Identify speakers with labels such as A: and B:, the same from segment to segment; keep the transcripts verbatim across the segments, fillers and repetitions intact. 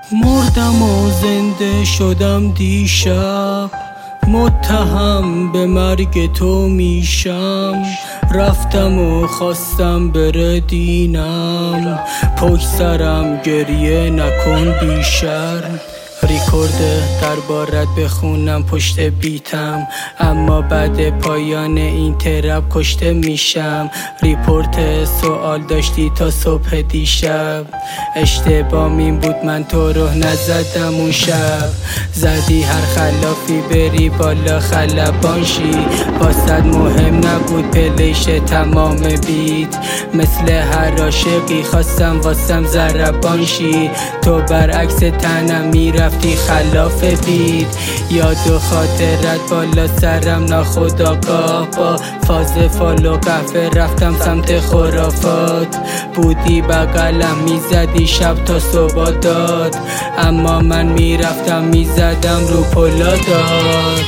A: مردم و زنده شدم دیشب، متهم به مرگ تو میشم. رفتم و خواستم بره دینم، پشت سرم گریه نکن بیشرم. ریکورد دربارت بخونم پشت بیتم، اما بعد پایان این ترپ کشته میشم. ریپورت سوال داشتی تا صبح دیشب، اشتباه این بود من تو رو نزدم اون شب. زدی هر خلافی بری بالا خلبان شی، واسد مهم نبود پلیش تمام بیت. مثل هر عاشقی خواستم واسم ضربان شی، تو برعکس تنم میرفتی خلاف بیت. یاد و خاطرت بالا سرم ناخودآگاه، با فاز فالو قهوه رفتم سمت خرافات. بودی بغلم میزدی شب تا صبح داد، اما من میرفتم میزدم رو پلادات.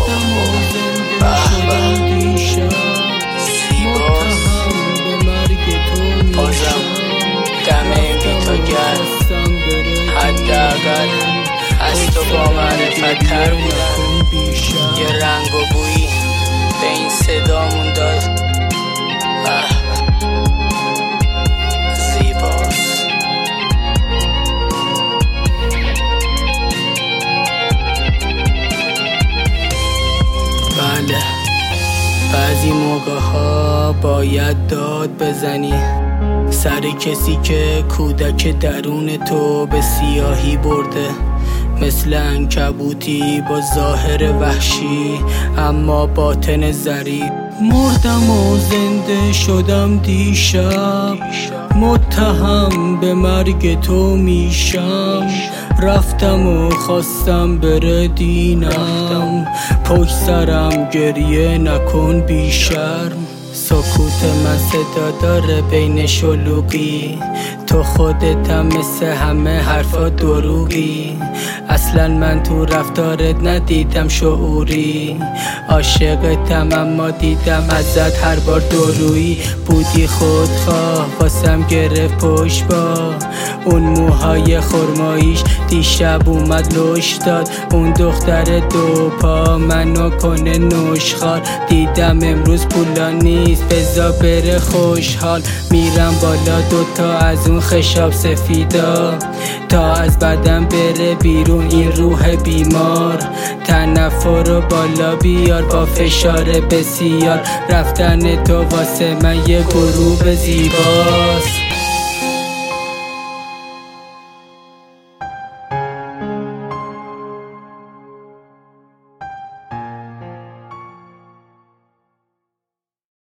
B: حداقل از تو با معرفت تر بودم، یه رنگ و بویی به این صدامون داد. زیباست.
A: بله، بعضی موقع ها باید داد بزنی، سر کسی که کودک درون تو به سیاهی برده. مثل عنکبوتی با ظاهر وحشی اما باطن ظریف. مردم و زنده شدم دیشب، متهم به مرگ تو میشم. رفتم و خواستم بره دینم، پشت سرم گریه نکن بیشرم. سکوت من صدا داره بین شلوغی، تو خودتم مثل همه حرفا دروغی. اصلا من تو رفتارت ندیدم شعوری، عاشقتم اما دیدم ازت هر بار دورویی. بودی خودخواه واسم گرفت پشت با اون موهای خرماییش، دیشب اومد لوش داد. اون دختر دو پا منو کنه نوشخار، دیدم امروز پولا نیست بزا بره خوشحال. میرم بالا دوتا از اون خشاب سفیدا، تا از بدن بره بیرون این روح بیمار. تنفر رو بالا بیار با فشار بسیار، رفتن تو واسه من یه غروب زیباست.